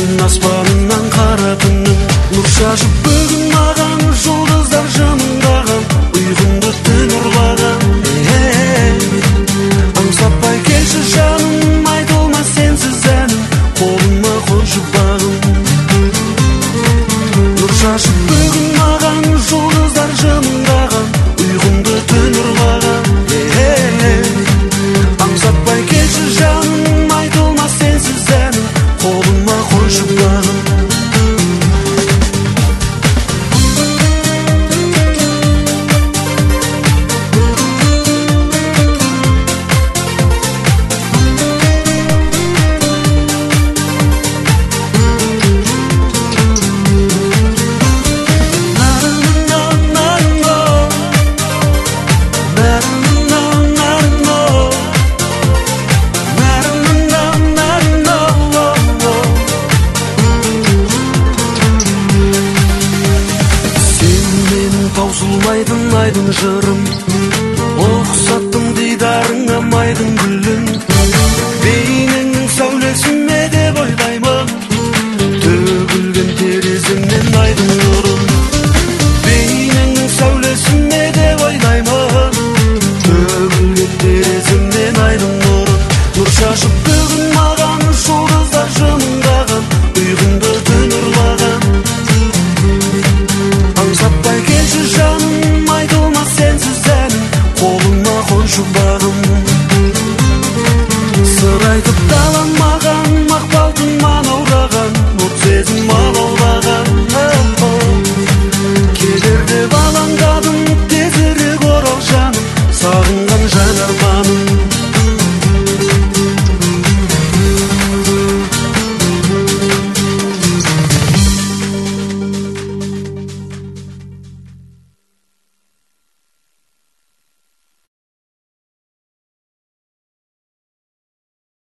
аспанынан қара түннің нұр шашып бүгін маған жұлдыздар жымыңдаған ұйқымды түн ұрлаған аңсатпай келші жаным айтылмас сенсіз әнім қолыма қойшы бағым нұр шашып бүгін маған жұлдыздар жымыңдаған ұйқымды түн ұрлаған аңсатпай келші жаным айтылмас сенсіз әнім қолыма қойшы бағым таусылмайтын айдың жырым